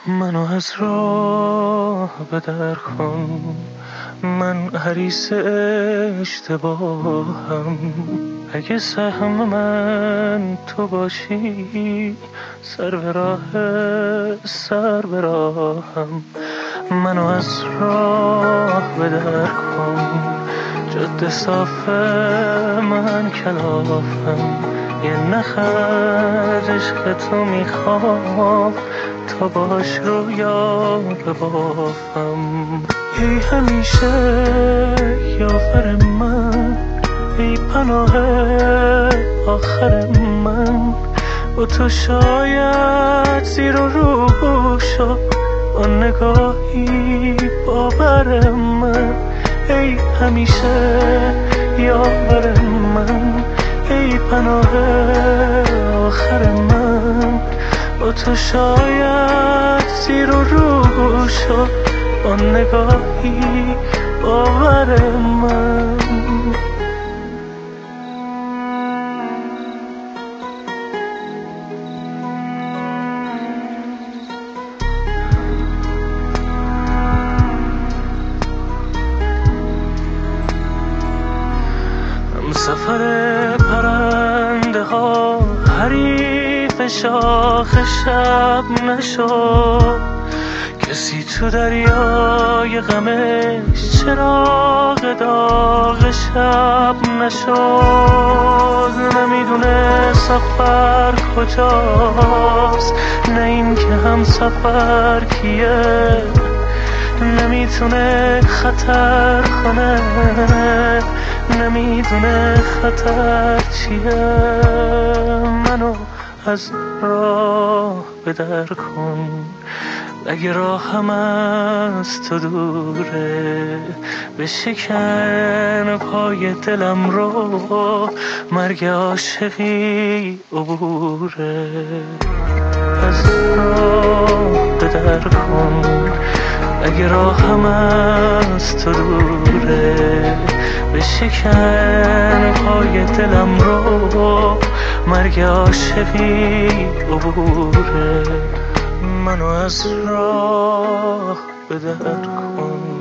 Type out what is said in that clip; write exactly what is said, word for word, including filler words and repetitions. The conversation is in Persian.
منو از راه به در کن، من حریص اشتباهم. اگه سهم من تو باشی، سر به راه سر به راهم. منو از راه به در کن، جاده صاف من کلافم. یه نخ از عشق تو میخوام، تا باش رویا ببافم. ای همیشه یاور من، ای پناه آخر من. با تو شاید زیر و رو شد، با نگاهی باور من. ای همیشه یاور من، ای پناه آخر من. با تو شاید زیر و رو شد، با نگاهی باور من. سفر پرنده ها حریف شاخ شب نشد، کسی تو دریای غمش چراغ داغ شب نشد. نمیدونه سفر کجاست، نه این که هم سفر کیه. نمیتونه خطر کنه، نمیدونه خطر چیه. منو از راه به در کن، اگه راهم از تو دوره. بشکن پای دلم رو، مرگ عاشقی عبوره. از راه به در کن، اگه راهم از تو دوره. بشکن پای دلم رو، مرگ عاشقی عبوره. منو از راه به در کن.